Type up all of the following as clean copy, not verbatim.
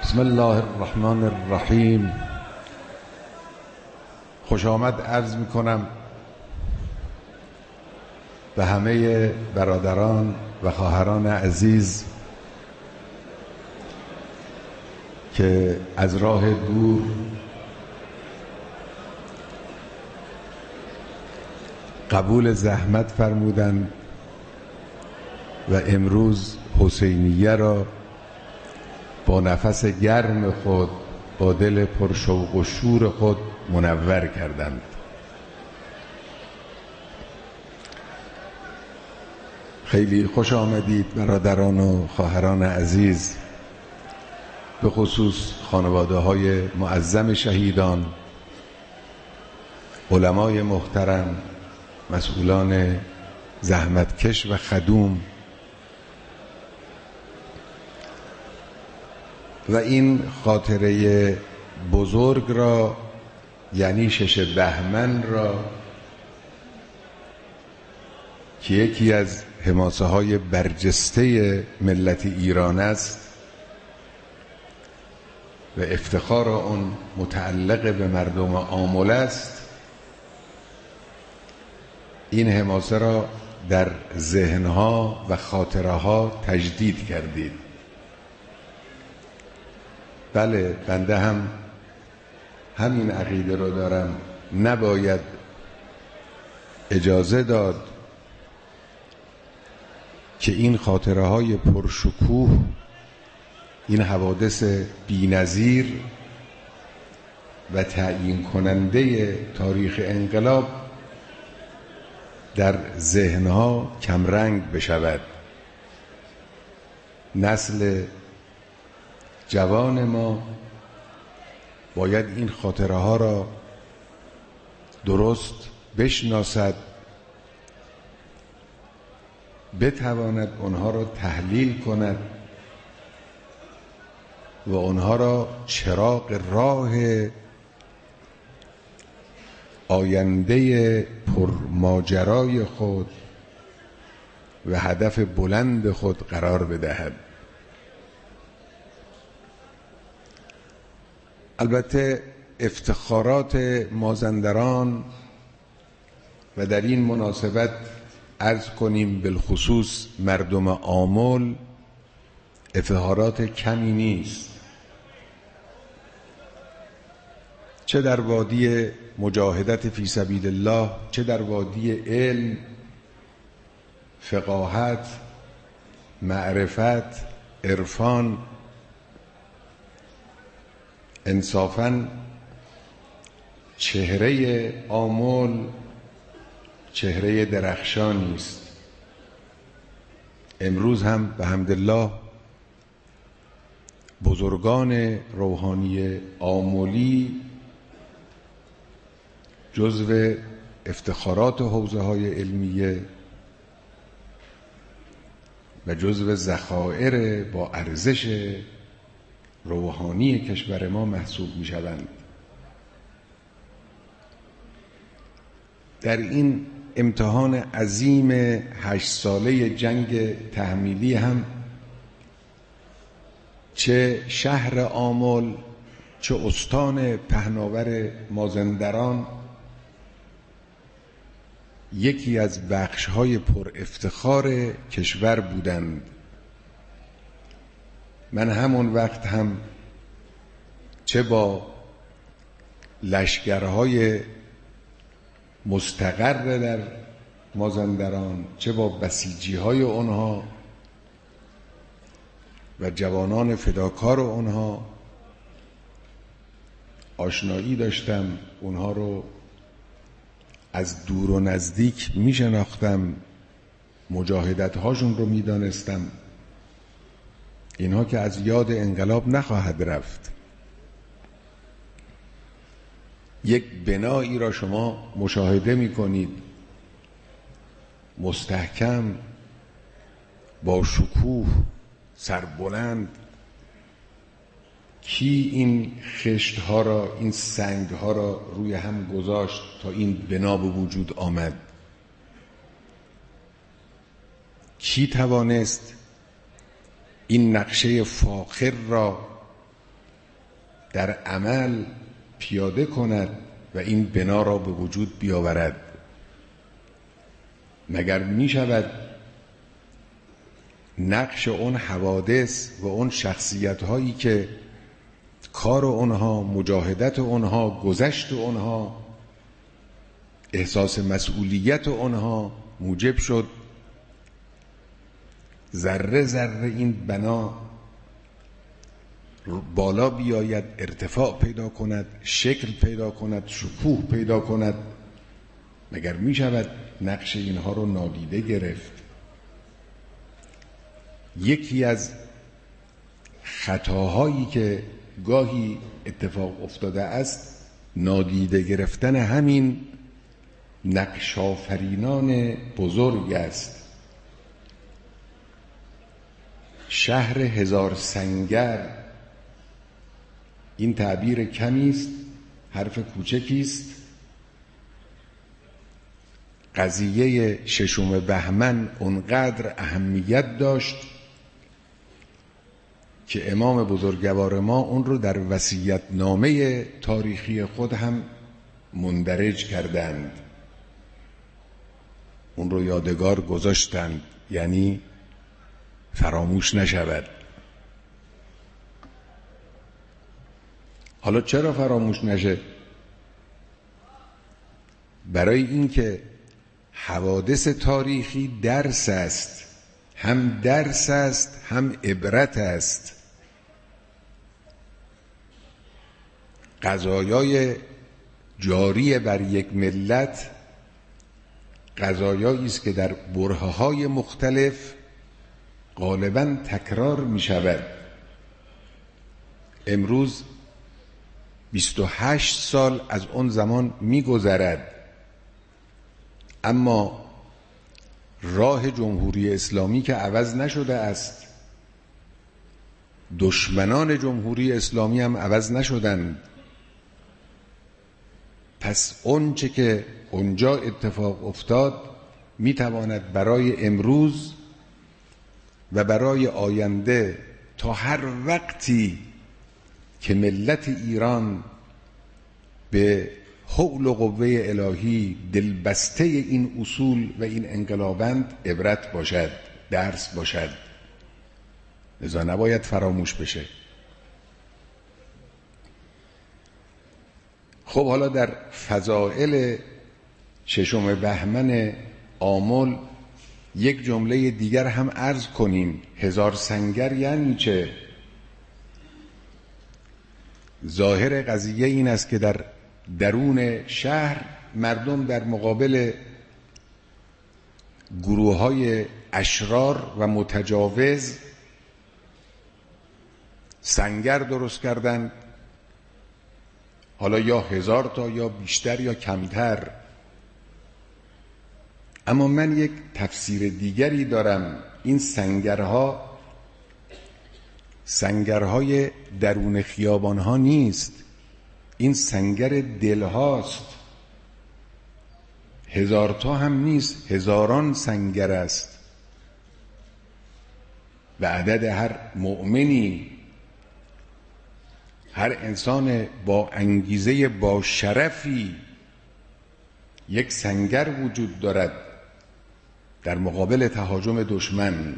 بسم الله الرحمن الرحیم. خوش آمد عرض می کنم به همه برادران و خواهران عزیز که از راه دور قبول زحمت فرمودند و امروز حسینیه را با نفس گرم خود، با دل پرشوق و شور خود منور کردند. خیلی خوش آمدید برادران و خواهران عزیز، به خصوص خانواده های معظم شهیدان، علمای محترم، مسئولان زحمتکش و خدوم و این خاطره بزرگ را، یعنی 6 بهمن را که یکی از حماسه های برجسته ملت ایران است و افتخار آن متعلق به مردم آمل است، این حماسه را در ذهنها و خاطره ها تجدید کردید. بله، بنده هم همین عقیده رو دارم. نباید اجازه داد که این خاطره های پرشکوه، این حوادث بی‌نظیر و تعیین کننده تاریخ انقلاب در ذهنها کمرنگ بشود. نسل جوان ما باید این خاطره ها را درست بشناسد، بتواند آنها را تحلیل کند و آنها را چراغ راه آینده پرماجرای خود و هدف بلند خود قرار بدهد. البته افتخارات مازندران و در این مناسبت عرض کنیم بالخصوص مردم آمل افتخارات کمی نیست، چه در وادی مجاهدت فی سبیل الله، چه در وادی علم، فقاهت، معرفت، عرفان. انصافاً چهره آمل چهره درخشانی است. امروز هم به حمدالله بزرگان روحانی آملی جزو افتخارات حوزه های علمیه و جزو ذخایر با ارزش روحانی کشور ما محسوب می شوند. در این امتحان عظیم 8 ساله جنگ تحمیلی هم چه شهر آمل، چه استان پهناور مازندران یکی از بخش‌های پر افتخار کشور بودند. من همون وقت هم چه با لشکرهای مستقر در مازندران، چه با بسیجی‌های آنها و جوانان فداکار آنها آشنایی داشتم. اونها رو از دور و نزدیک می شناختم، مجاهدت هاشون رو می دانستم. اینها که از یاد انقلاب نخواهد رفت. یک بنایی را شما مشاهده می کنید، مستحکم، با شکوه، سربلند. کی این خشت ها را، این سنگ ها را روی هم گذاشت تا این بنا به وجود آمد؟ کی توانست این نقشه فاخر را در عمل پیاده کند و این بنا را به وجود بیاورد. مگر می شود نقش اون حوادث و اون شخصیت هایی که کار اونها، مجاهدت اونها، گذشت اونها، احساس مسئولیت اونها موجب شد ذره ذره این بنا بالا بیاید، ارتفاع پیدا کند، شکل پیدا کند، شکوه پیدا کند؟ مگر می شود نقش اینها رو نادیده گرفت؟ یکی از خطاهایی که گاهی اتفاق افتاده است نادیده گرفتن همین نقش آفرینان بزرگ است. شهر هزار سنگر، این تعبیر کمی است، حرف کوچکی است. قضیه ششم بهمن اونقدر اهمیت داشت که امام بزرگوار ما اون رو در وصیت‌نامه تاریخی خود هم مندرج کردند، اون رو یادگار گذاشتند، یعنی فراموش نشود. حالا چرا فراموش نشه؟ برای اینکه حوادث تاریخی درس است، هم درس است هم عبرت است. قضایای جاری بر یک ملت قضایایی است که در برهه‌های مختلف غالباً تکرار می شود. امروز 28 سال از اون زمان می گذرد، اما راه جمهوری اسلامی که عوض نشده است، دشمنان جمهوری اسلامی هم عوض نشدند. پس اون چه که اونجا اتفاق افتاد می تواند برای امروز و برای آینده تا هر وقتی که ملت ایران به حول و قوه الهی دلبسته این اصول و این انقلابند عبرت باشد، درس باشد. لذا نباید فراموش بشه. خب حالا در فضائل ششم بهمن آمل یک جمله دیگر هم عرض کنیم. هزار سنگر یعنی چه؟ ظاهر قضیه این است که در درون شهر مردم در مقابل گروه‌های اشرار و متجاوز سنگر درست کردند، حالا یا 1000 تا یا بیشتر یا کمتر. اما من یک تفسیر دیگری دارم. این سنگرهای درون خیابانها نیست، این سنگر دلهاست. 1000 تا هم نیست، هزاران سنگر است و عدد هر مؤمنی، هر انسان با انگیزه، با شرفی، یک سنگر وجود دارد در مقابل تهاجم دشمن.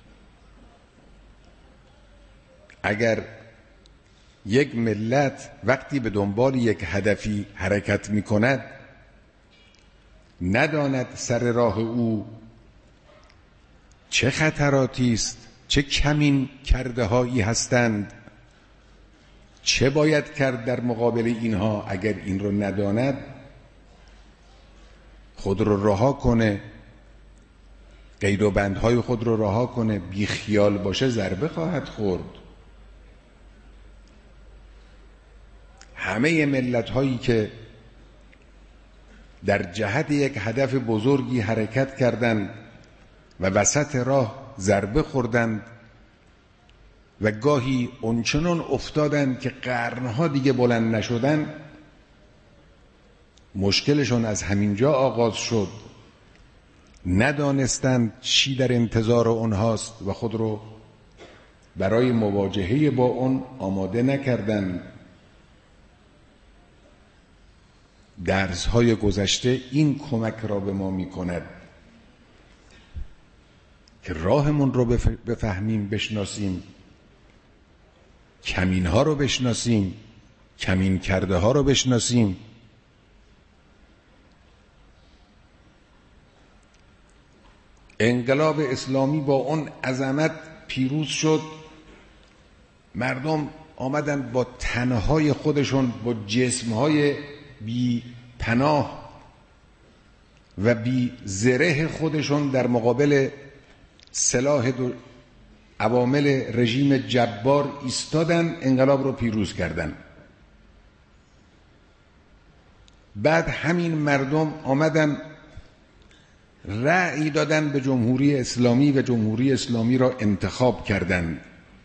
اگر یک ملت وقتی به دنبال یک هدفی حرکت می کند نداند سر راه او چه خطراتی است، چه کمین کرده هایی هستند، چه باید کرد در مقابل اینها، اگر این رو نداند خود رو رها کنه، قید و بندهای خود رو رها کنه، بی خیال باشه، ضربه خواهد خورد. همه ملت هایی که در جهت یک هدف بزرگی حرکت کردند و وسط راه ضربه خوردند و گاهی اونچنان افتادند که قرنها دیگه بلند نشدن، مشکلشون از همینجا آغاز شد. ندانستند چی در انتظار اونهاست و خود رو برای مواجهه با اون آماده نکردند. درس‌های گذشته این کمک را به ما می‌کند که راهمون رو بفهمیم، بشناسیم، کمین‌ها رو بشناسیم، کمین کرده ها رو بشناسیم. انقلاب اسلامی با اون عظمت پیروز شد. مردم آمدن با تنهای خودشون، با جسمهای بی پناه و بی زره خودشون در مقابل سلاح عوامل رژیم جبار ایستادن، انقلاب رو پیروز کردن. بعد همین مردم آمدن رأی دادن به جمهوری اسلامی و جمهوری اسلامی را انتخاب کردند.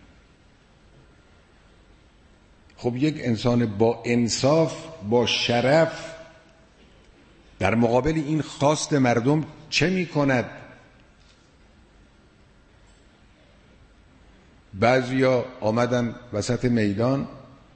خب یک انسان با انصاف، با شرف در مقابل این خواست مردم چه می کند؟ بعضیا آمدن وسط میدان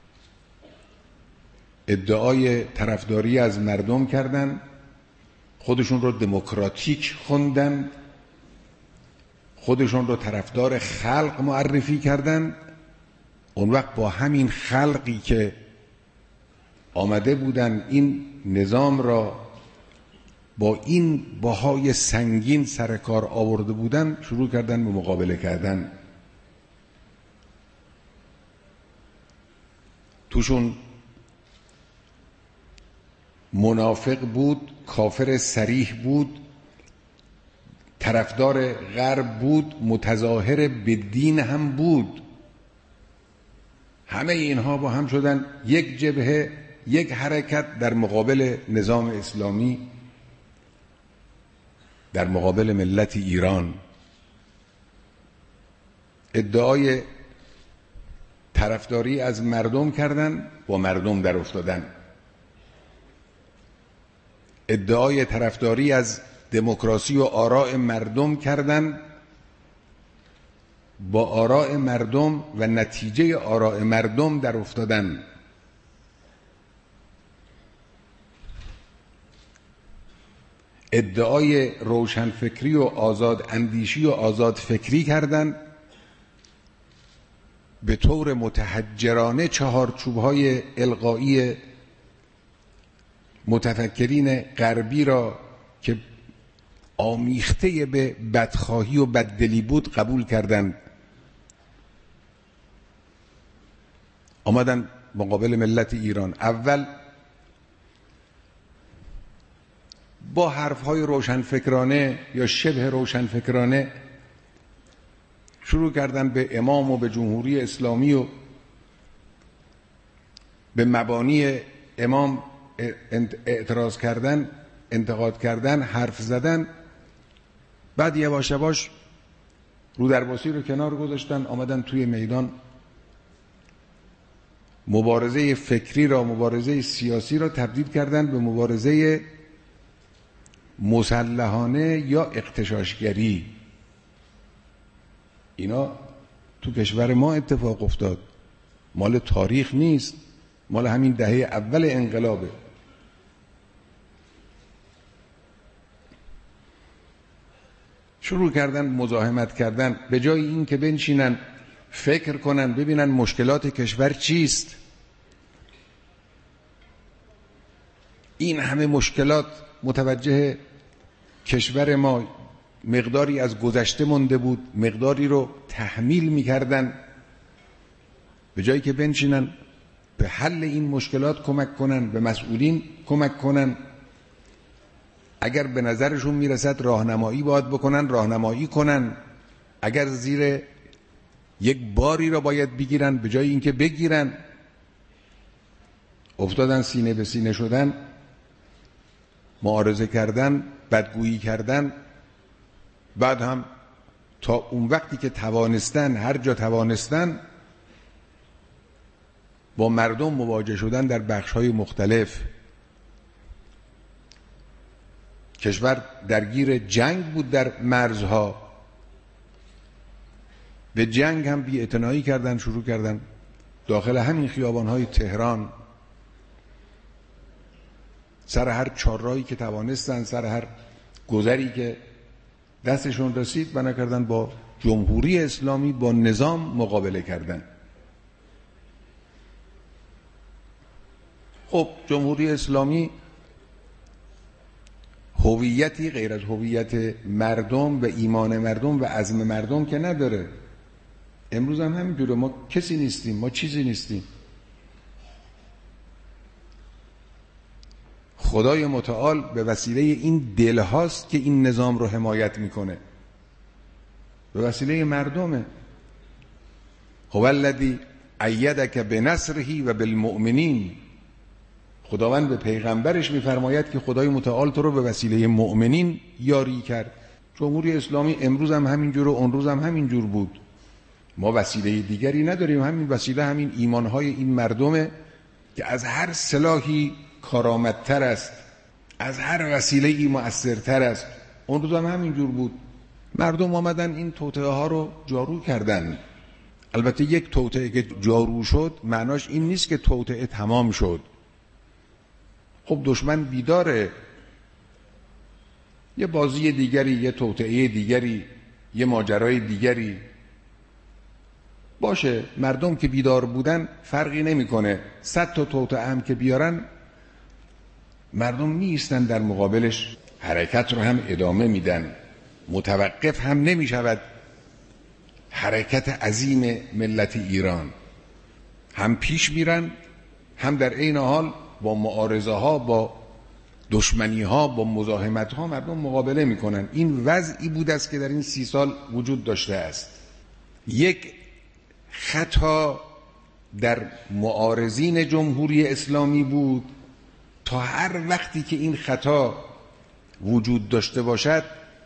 ادعای طرفداری از مردم کردن، خودشون رو دموکراتیک خوندن، خودشون رو طرفدار خلق معرفی کردن. اون وقت با همین خلقی که آمده بودن این نظام را با این بهای سنگین سر کار آورده بودن، شروع کردن به مقابله کردن. توشون منافق بود، کافر صریح بود، طرفدار غرب بود، متظاهر به دین هم بود. همه اینها با هم شدن یک جبهه، یک حرکت در مقابل نظام اسلامی، در مقابل ملت ایران. ادعای طرفداری از مردم کردن، با مردم در افتادن. ادعای طرفداری از دموکراسی و آراء مردم کردن، با آراء مردم و نتیجه آراء مردم در افتادن. ادعای روشنفکری و آزاد اندیشی و آزاد فکری کردن، به طور متحجرانه چهارچوب‌های القایی متفکرین غربی را که آمیخته به بدخواهی و بددلی بود قبول کردند. آمدن مقابل ملت ایران. اول با حرفهای روشنفکرانه یا شبه روشنفکرانه شروع کردن به امام و به جمهوری اسلامی و به مبانی امام اعتراض کردن، انتقاد کردن، حرف زدن. بعد یواش یواش رودرباسی رو کنار گذاشتن، آمدن توی میدان مبارزه فکری را، مبارزه سیاسی را تبدیل کردن به مبارزه مسلحانه یا اغتشاشگری. اینا تو کشور ما اتفاق افتاد، مال تاریخ نیست، مال همین دهه اول انقلابه. شروع کردن مزاحمت کردن، به جای این که بنشینن فکر کنن ببینن مشکلات کشور چیست. این همه مشکلات متوجه کشور ما، مقداری از گذشته مونده بود، مقداری رو تحمیل می‌کردن. به جایی که بنشینن به حل این مشکلات کمک کنن، به مسئولین کمک کنن، اگر به نظرشون میرسد راهنمایی باید بکنن، راهنمایی کنن. اگر زیر یک باری را باید بگیرن، به جای اینکه بگیرن، افتادن سینه به سینه شدن، معارضه کردن، بدگویی کردن. بعد هم تا اون وقتی که توانستن، هر جا توانستن، با مردم مواجه شدن در بخش‌های مختلف. کشور درگیر جنگ بود در مرزها، به جنگ هم بی‌اعتنایی کردن، شروع کردن داخل همین خیابان‌های تهران سر هر چهارراهی که توانستن، سر هر گذری که دستشون رسید، بنا کردن با جمهوری اسلامی، با نظام مقابله کردن. خب جمهوری اسلامی هویتی غیر از هویت مردم و ایمان مردم و عزم مردم که نداره. امروز هم همینجوره، ما کسی نیستیم، ما چیزی نیستیم. خدای متعال به وسیله این دل هاست که این نظام رو حمایت میکنه، به وسیله مردمه. هو الذی ایدک بنصره و بالمؤمنین. خداوند به پیغمبرش میفرماید که خدای متعال تو رو به وسیله مؤمنین یاری کرد. جمهوری اسلامی امروز هم همینجور و اون روز هم همینجور بود. ما وسیله دیگری نداریم، همین وسیله همین ایمانهای این مردمه که از هر سلاحی کارآمدتر است، از هر وسیله‌ای مؤثرتر است. اون روز هم همینجور بود. مردم آمدن این توطئه ها رو جارو کردن. البته یک توطئه که جارو شد معناش این نیست که توطئه تمام شد. خب دشمن بیداره، یه بازی دیگری، یه توطئه دیگری، یه ماجرای دیگری باشه. مردم که بیدار بودن فرقی نمیکنه. 100 تا توطئه هم که بیارن، مردم میایستن در مقابلش، حرکت رو هم ادامه میدن، متوقف هم نمیشود حرکت عظیم ملت ایران. هم پیش میرن، هم در عین حال با معارضه ها، با دشمنی ها، با مزاحمت ها مردم مقابله میکنن. این وضعی بود است که در این 30 سال وجود داشته است. یک خطا در معارضین جمهوری اسلامی بود، تا هر وقتی که این خطا وجود داشته باشد،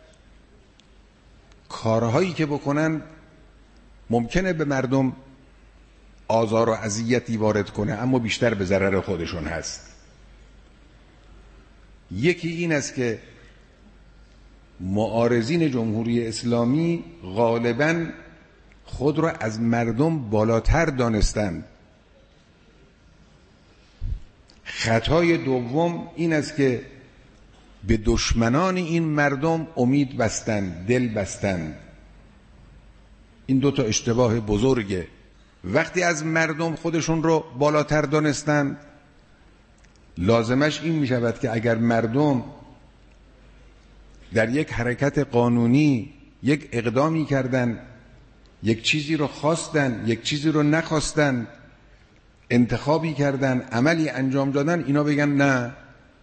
کارهایی که بکنن ممکنه به مردم آزار و اذیتی وارد کنه، اما بیشتر به ضرر خودشون هست. یکی این است که معارضین جمهوری اسلامی غالباً خود را از مردم بالاتر دانستند. خطای دوم این است که به دشمنان این مردم امید بستند، دل بستند. این 2 تا اشتباه بزرگه. وقتی از مردم خودشون رو بالاتر دانستند، لازمش این می شود که اگر مردم در یک حرکت قانونی یک اقدامی کردن، یک چیزی رو خواستن، یک چیزی رو نخواستن، انتخابی کردن، عملی انجام دادن، اینا بگن نه،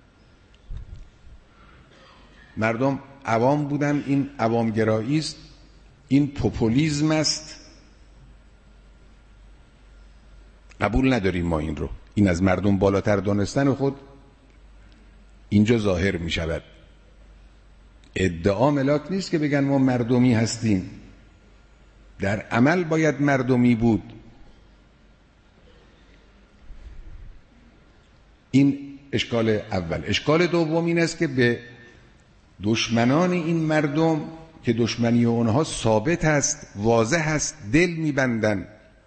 مردم عوام بودن، این عوامگرایی است، این پوپولیسم است، قبول نداریم ما این رو. این از مردم بالاتر دانستن خود اینجا ظاهر می شود. ادعا ملاک نیست که بگن ما مردمی هستیم، در عمل باید مردمی بود. این اشکال اول. اشکال دوم این است که به دشمنان این مردم که دشمنی اونها ثابت است، واضح است، دل میبندن.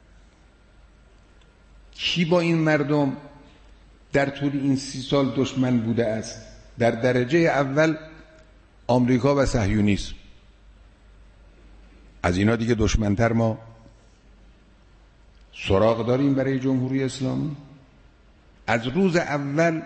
کی با این مردم در طول این 30 سال دشمن بوده است؟ در درجه اول آمریکا و صهیونیسم. از اینا دیگه دشمنتر ما سراغ داریم برای جمهوری اسلامی؟ از روز اول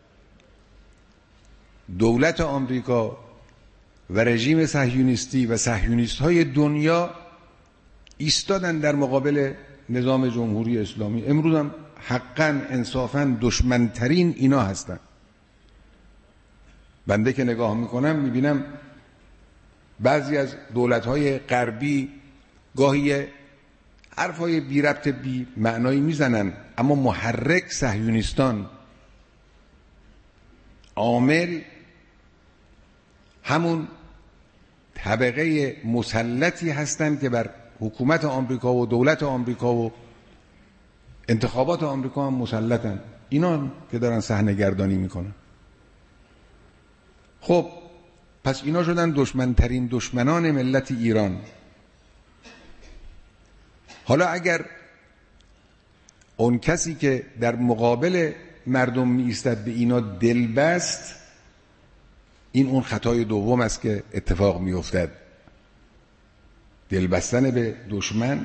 دولت آمریکا و رژیم صهیونیستی و صهیونیست‌های دنیا ایستادن در مقابل نظام جمهوری اسلامی. امروز هم حقاً انصافاً دشمنترین اینا هستن. بنده که نگاه میکنم میبینم بعضی از دولت‌های غربی گاهی حرفای بی ربط بی معنایی میزنن، اما محرک صهیونیستان، عامل همون طبقه مسلطی هستند که بر حکومت آمریکا و دولت آمریکا و انتخابات آمریکا هم مسلطن. اینا که دارن صحنه گردانی میکنن. خب پس اینا شدن دشمنترین دشمنان ملت ایران. حالا اگر اون کسی که در مقابل مردم می ایستد به اینا دل بست، این اون خطای دوم است که اتفاق می افتد. دل بستن به دشمن.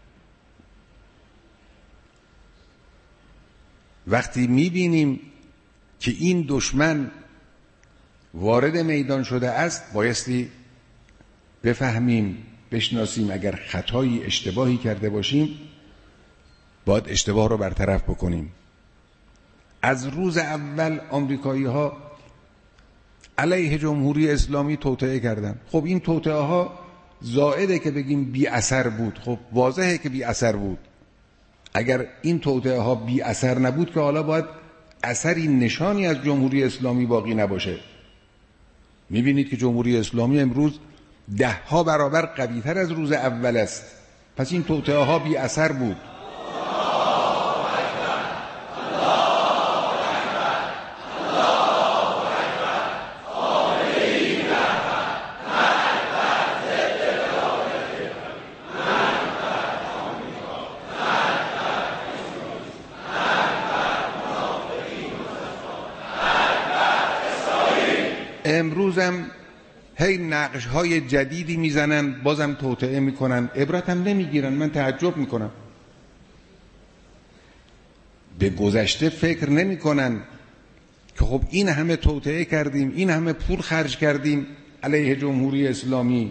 وقتی می بینیم که این دشمن وارد میدان شده است، بایستی بفهمیم، بشناسیم اگر خطایی اشتباهی کرده باشیم باید اشتباه رو برطرف بکنیم. از روز اول آمریکایی ها علیه جمهوری اسلامی توطئه کردن. خب این توطئه ها زائده که بگیم بی اثر بود. خب واضحه که بی اثر بود. اگر این توطئه ها بی اثر نبود که حالا باید اثری، نشانی از جمهوری اسلامی باقی نباشه. میبینید که جمهوری اسلامی امروز 10 برابر قوی‌تر از روز اول است. پس این توطئه ها بی اثر بود. امروزم هی نقش‌های جدیدی میزنن، بازم توطئه میکنن، عبرت هم نمیگیرن. من تعجب میکنم. به گذشته فکر نمیکنن که خب این همه توطئه کردیم، این همه پول خرج کردیم علیه جمهوری اسلامی،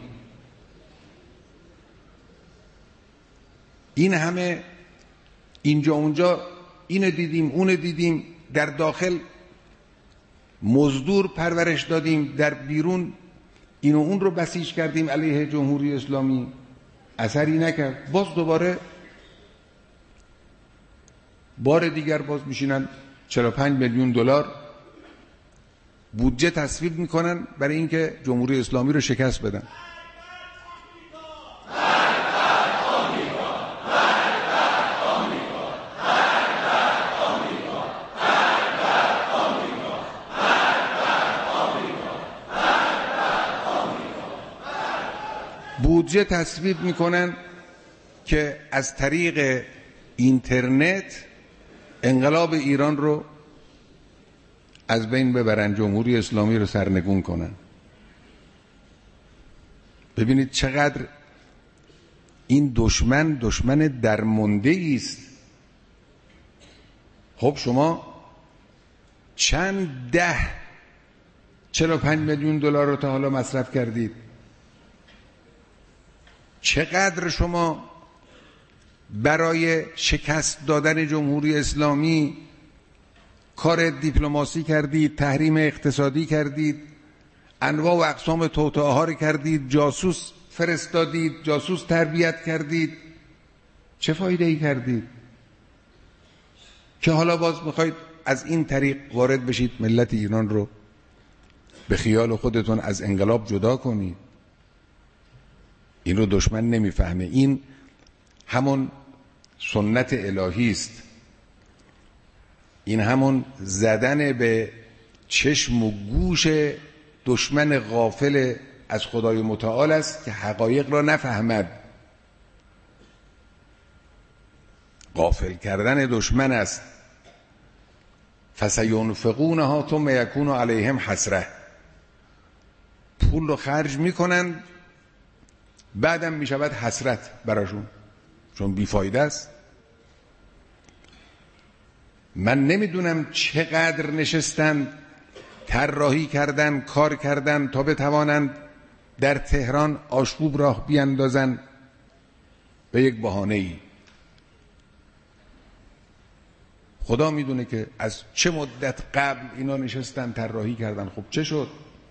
این همه اینجا اونجا اینو دیدیم اونو دیدیم، در داخل مزدور پرورش دادیم، در بیرون اینو اون رو بسیج کردیم علیه جمهوری اسلامی، اثری نکرد. باز دوباره بار دیگر باز میشینن 45 میلیون دلار بودجه تصویب میکنن برای اینکه جمهوری اسلامی رو شکست بدن. بودجه تصویب میکنن که از طریق اینترنت انقلاب ایران رو از بین ببرن، جمهوری اسلامی رو سرنگون کنن. ببینید چقدر این دشمن درمانده است. خب شما چند 45 میلیون دلار رو تا حالا مصرف کردید؟ چقدر شما برای شکست دادن جمهوری اسلامی کار دیپلماسی کردید، تحریم اقتصادی کردید، انواع و اقسام توطئه ها رو کردید، جاسوس فرستادید، جاسوس تربیت کردید، چه فایده ای کردید که حالا باز میخواید از این طریق وارد بشید ملت ایران رو به خیال خودتون از انقلاب جدا کنید؟ این رو دشمن نمیفهمه. این همون سنت الهی است، این همون زدن به چشم و گوش دشمن غافل از خدای متعال است که حقایق را نفهمد. غافل کردن دشمن است. فسینفقونها ثم یکون علیهم حسره. پول رو خرج میکنن بعدم میشود حسرت براشون، چون بیفایده است. من نمیدونم چقدر نشستن طراحی کردن، کار کردن تا بتوانند در تهران آشوب راه بیاندازن به یک بهانه‌ای. خدا میدونه که از چه مدت قبل اینا نشستن طراحی کردن. خب چه شد؟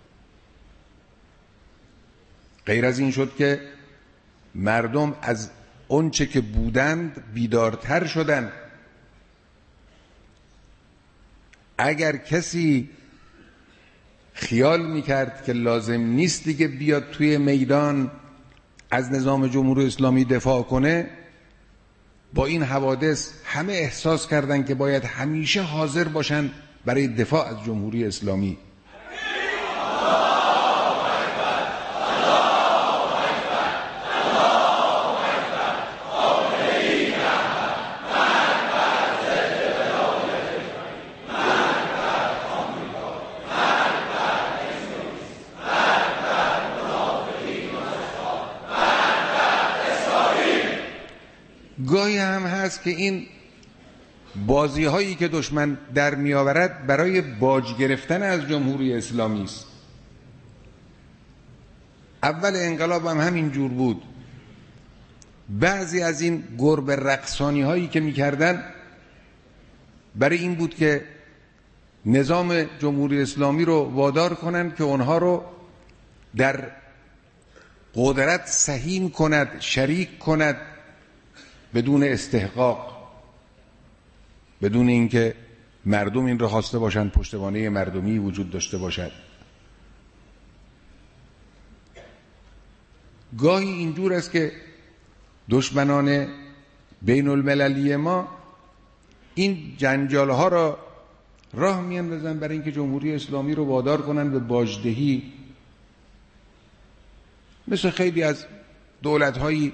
غیر از این شد که مردم از اونچه که بودند بیدارتر شدن. اگر کسی خیال میکرد که لازم نیست دیگه بیاد توی میدان از نظام جمهوری اسلامی دفاع کنه، با این حوادث همه احساس کردن که باید همیشه حاضر باشن برای دفاع از جمهوری اسلامی. است که این بازی هایی که دشمن در می آورد برای باج گرفتن از جمهوری اسلامی است. اول انقلاب هم همین جور بود. بعضی از این گربه رقصانی هایی که می کردن برای این بود که نظام جمهوری اسلامی رو وادار کنند که اونها رو در قدرت سهیم کند، شریک کند، بدون استحقاق، بدون اینکه مردم این رو خواسته باشند، پشتوانه مردمی وجود داشته باشد. گاهی اینجور است که دشمنان بین المللی ما این جنجال ها را راه میاندازن برای اینکه جمهوری اسلامی رو وادار کنن به باجدهی، مثل خیلی از دولت هایی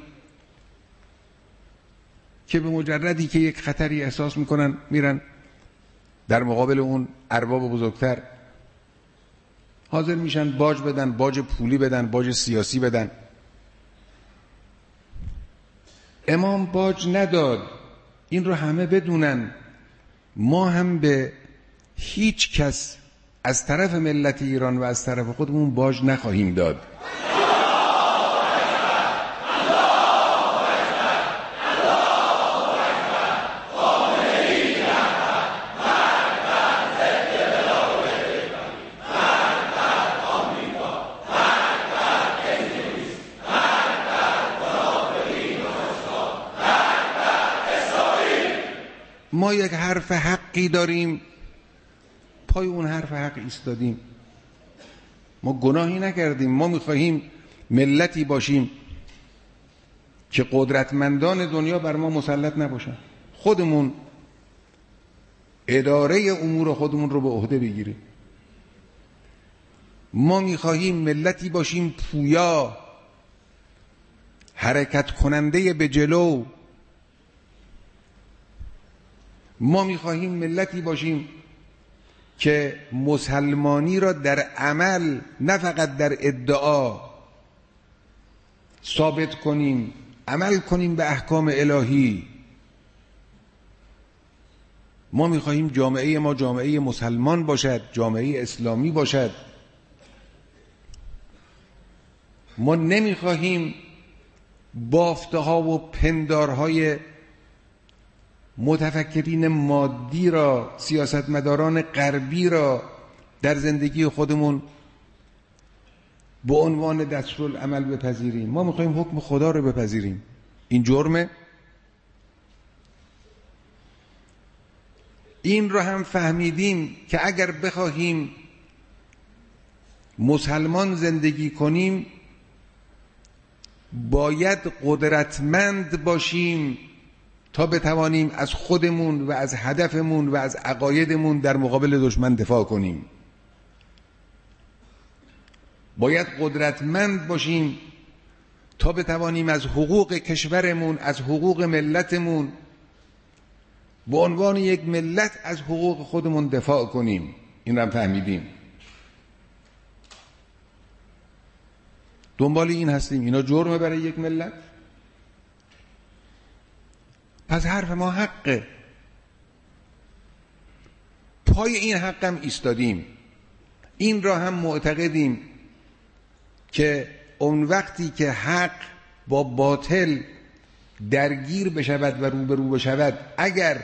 که به مجردی که یک خطری احساس میکنن میرن در مقابل اون ارباب بزرگتر حاضر میشن باج بدن، باج پولی بدن، باج سیاسی بدن. امام باج نداد، این رو همه بدونن. ما هم به هیچ کس از طرف ملت ایران و از طرف خودمون باج نخواهیم داد. ما یک حرف حقی داریم، پای اون حرف حق ایستادیم. ما گناهی نکردیم. ما میخواهیم ملتی باشیم که قدرتمندان دنیا بر ما مسلط نباشن، خودمون اداره امور خودمون رو به عهده بگیریم. ما میخواهیم ملتی باشیم پویا، حرکت کننده به جلو. ما میخواهیم ملتی باشیم که مسلمانی را در عمل نه فقط در ادعا ثابت کنیم، عمل کنیم به احکام الهی. ما میخواهیم جامعه ما جامعه مسلمان باشد، جامعه اسلامی باشد. ما نمیخواهیم بافته ها و پندارهای متفکرین مادی را، سیاستمداران غربی را در زندگی خودمون به عنوان دستورالعمل بپذیریم. ما میخوایم حکم خدا رو بپذیریم. این جرمه. این رو هم فهمیدیم که اگر بخواهیم مسلمان زندگی کنیم باید قدرتمند باشیم تا بتوانیم از خودمون و از هدفمون و از عقایدمون در مقابل دشمن دفاع کنیم. باید قدرتمند باشیم تا بتوانیم از حقوق کشورمون، از حقوق ملتمون، به عنوان یک ملت از حقوق خودمون دفاع کنیم. این رو هم فهمیدیم. دنبال این هستیم. اینا جرمه برای یک ملت؟ پس حرف ما حقه. پای این حق هم ایستادیم. این را هم معتقدیم که اون وقتی که حق با باطل درگیر بشود و روبرو بشود، اگر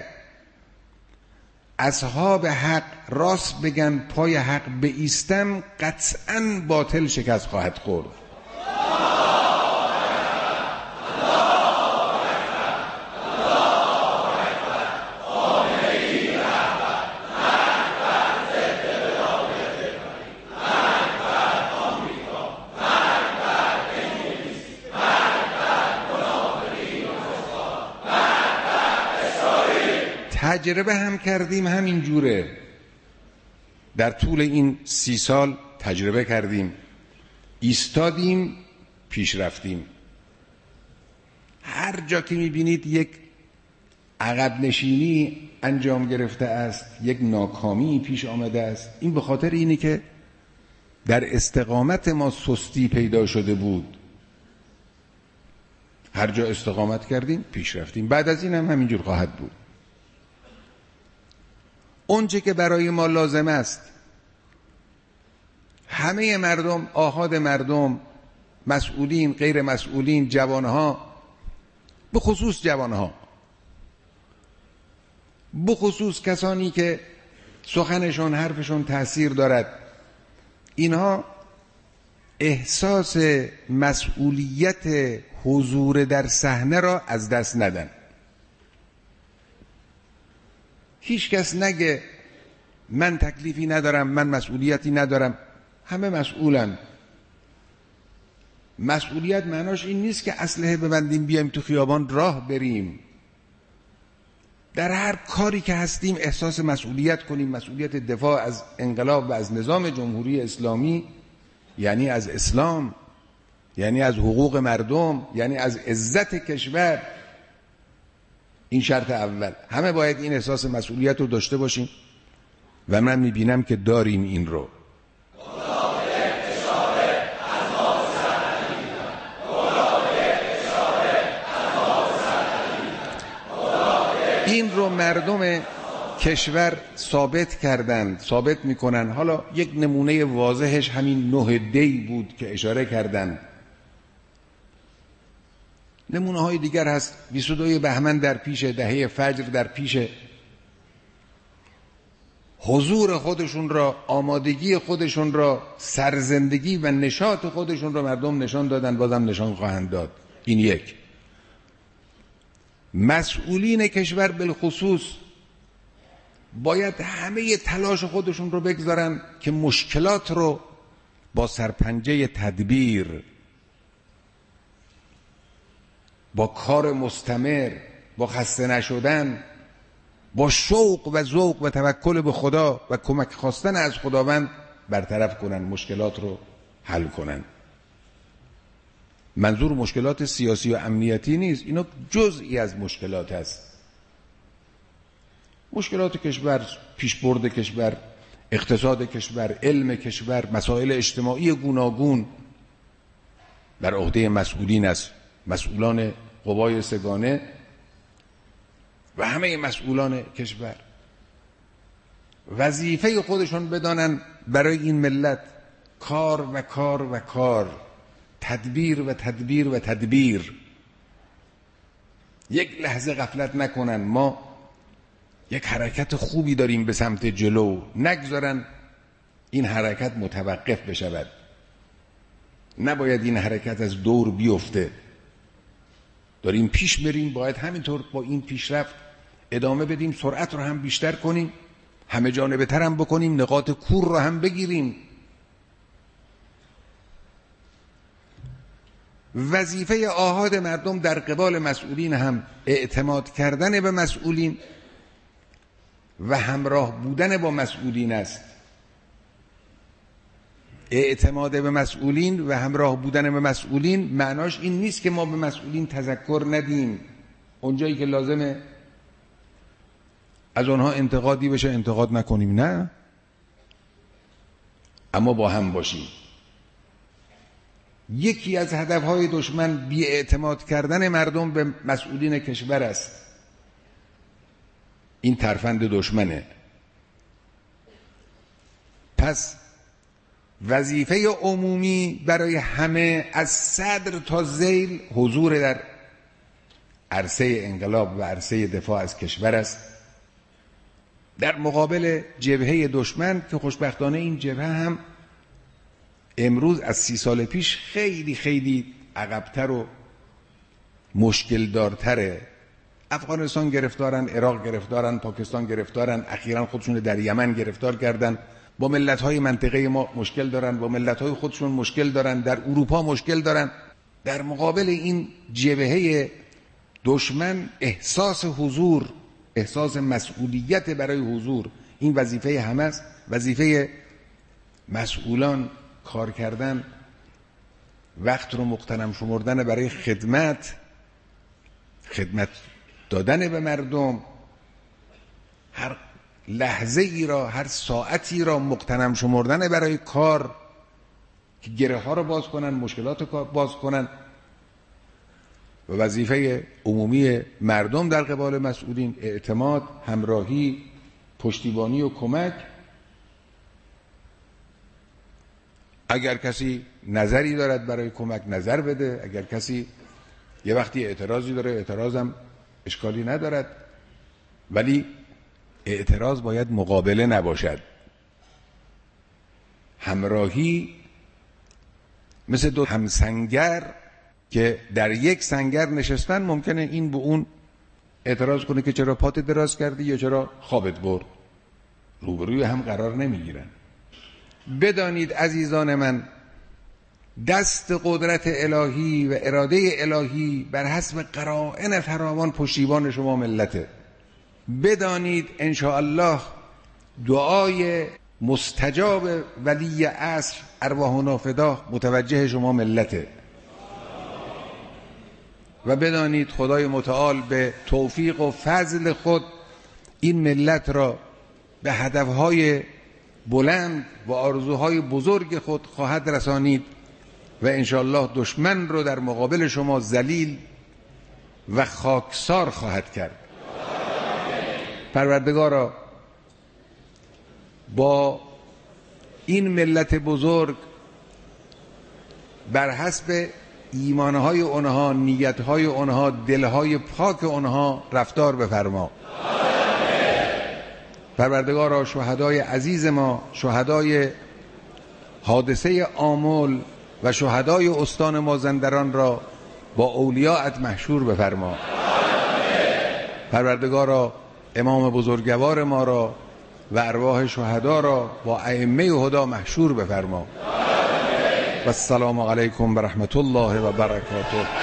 اصحاب حق راست بگن، پای حق بایستن، قطعاً باطل شکست خواهد خورد. تجربه هم کردیم همین جوره. در طول این 30 سال تجربه کردیم، ایستادیم، پیش رفتیم. هر جا که میبینید یک عقب نشینی انجام گرفته است، یک ناکامی پیش آمده است، این به خاطر اینه که در استقامت ما سستی پیدا شده بود. هر جا استقامت کردیم پیش رفتیم. بعد از این هم همینجور خواهد بود. اونچه که برای ما لازم است همه مردم، آحاد مردم، مسئولین، غیر مسئولین، جوانها، به خصوص جوانها، به خصوص کسانی که سخنشون، حرفشون تأثیر دارد، اینها احساس مسئولیت حضور در صحنه را از دست ندن. هیچ کس نگه من تکلیفی ندارم، من مسئولیتی ندارم. همه مسئولن. مسئولیت معناش این نیست که اسلحه ببندیم بیایم تو خیابان راه بریم. در هر کاری که هستیم احساس مسئولیت کنیم. مسئولیت دفاع از انقلاب و از نظام جمهوری اسلامی، یعنی از اسلام، یعنی از حقوق مردم، یعنی از عزت کشور. این شرط اول. همه باید این احساس مسئولیت رو داشته باشیم و من میبینم که داریم این رو. این رو مردم کشور ثابت کردند، ثابت میکنن. حالا یک نمونه واضحش همین 9 دی بود که اشاره کردن. نمونه های دیگر هست. 22 بهمن در پیش، دهه فجر در پیش. حضور خودشون را، آمادگی خودشون را، سرزندگی و نشاط خودشون را مردم نشان دادن، بازم نشان خواهند داد. این یک. مسئولین کشور بالخصوص باید همه تلاش خودشون رو بگذارن که مشکلات رو با سرپنجه تدبیر، با کار مستمر، با خسته نشدن، با شوق و ذوق و توکل به خدا و کمک خواستن از خداوند برطرف کنن، مشکلات رو حل کنن. منظور مشکلات سیاسی و امنیتی نیست، اینا جزئی از مشکلات است. مشکلات کشور، پیشبرد کشور، اقتصاد کشور، علم کشور، مسائل اجتماعی گوناگون بر عهده مسئولین است. مسئولان قوای سگانه و همه مسئولان کشور وظیفه خودشون بدانن برای این ملت کار و کار و کار، تدبیر و تدبیر و تدبیر. یک لحظه غفلت نکنن. ما یک حرکت خوبی داریم به سمت جلو، نگذارن این حرکت متوقف بشود. نباید این حرکت از دور بیفته. داریم پیش بریم، باید همینطور با این پیشرفت ادامه بدیم، سرعت رو هم بیشتر کنیم، همه جانبه تر هم بکنیم، نقاط کور رو هم بگیریم. وظیفه آحاد مردم در قبال مسئولین هم اعتماد کردن به مسئولین و همراه بودن با مسئولین است. اعتماد به مسئولین و همراه بودن به مسئولین معناش این نیست که ما به مسئولین تذکر ندیم، اونجایی که لازمه از اونها انتقادی بشه انتقاد نکنیم، نه، اما با هم باشیم. یکی از هدفهای دشمن بی‌اعتماد کردن مردم به مسئولین کشور است. این ترفند دشمنه. پس وظیفه عمومی برای همه از صدر تا ذیل حضور در عرصه انقلاب و عرصه دفاع از کشور است، در مقابل جبهه دشمن که خوشبختانه این جبهه هم امروز از 30 سال پیش خیلی خیلی عقب‌تر و مشکل دارتره. افغانستان گرفتارن، عراق گرفتارن، پاکستان گرفتارن، اخیراً خودشون در یمن گرفتار کردن، با ملت‌های منطقه ما مشکل دارن، با ملت‌های خودشون مشکل دارن، در اروپا مشکل دارن. در مقابل این جبهه دشمن احساس حضور، احساس مسئولیت برای حضور، این وظیفه همه است. وظیفه مسئولان کار کردن، وقت رو مغتنم شمردن برای خدمت دادن به مردم، هر لحظه ای را، هر ساعتی را مغتنم شمردن برای کار که گره ها رو باز کنن، مشکلات کار باز کنن. و وظیفه عمومی مردم در قبال مسئولین اعتماد، همراهی، پشتیبانی و کمک. اگر کسی نظری دارد برای کمک نظر بده، اگر کسی یه وقتی اعتراضی داره اعتراضم اشکالی ندارد، ولی اعتراض باید مقابله نباشد. همراهی مثل دو همسنگر که در یک سنگر نشستن، ممکنه این به اون اعتراض کنه که چرا پات دراز کردی یا چرا خوابت برد، روبروی هم قرار نمیگیرن. بدانید عزیزان من، دست قدرت الهی و اراده الهی بر حسب قرائن فراوان پشتیبان شما ملته. بدانید انشاءالله دعای مستجاب ولی عصر ارواحنا فدا متوجه شما ملته. و بدانید خدای متعال به توفیق و فضل خود این ملت را به هدفهای بلند و آرزوهای بزرگ خود خواهد رسانید و انشاءالله دشمن رو در مقابل شما ذلیل و خاکسار خواهد کرد. پروردگارا با این ملت بزرگ بر حسب ایمانهای اونها، نیتهای اونها، دلهای پاک اونها رفتار بفرما. پروردگارا شهدای عزیز ما، شهدای حادثه آمل و شهدای استان مازندران را با اولیاءت محشور بفرما. پروردگارا امام بزرگوار ما را و ارواح شهدا را با ائمه هدا محشور بفرما. و السلام علیکم و رحمت الله و برکاته.